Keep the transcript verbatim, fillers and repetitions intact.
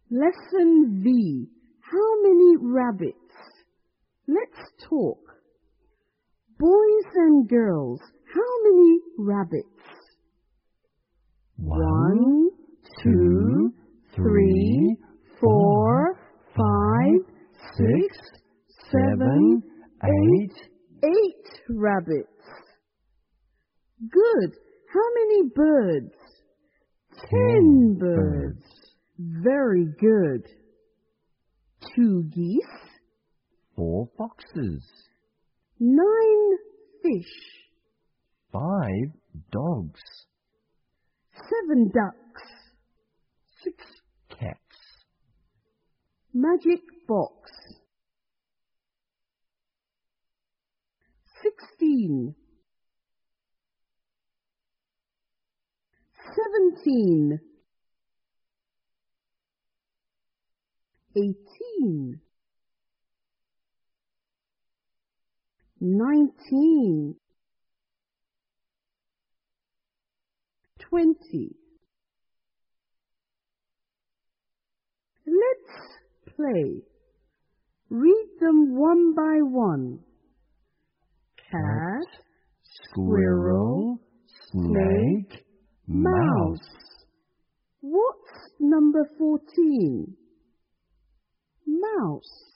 Lesson V. How many rabbits? Let's talk. Boys and girls, how many rabbits? One, two, three, four, five, six, seven, eight. Eight rabbits. Good. How many birds? Ten birds. Very good. Two geese. Four foxes. Nine fish. Five dogs. Seven ducks. Six cats. Magic box. Sixteen. Seventeen. Eighteen. Nineteen. Twenty. Let's play. Read them one by one. Cat, squirrel, snake, mouse. What's number fourteen? Mouse.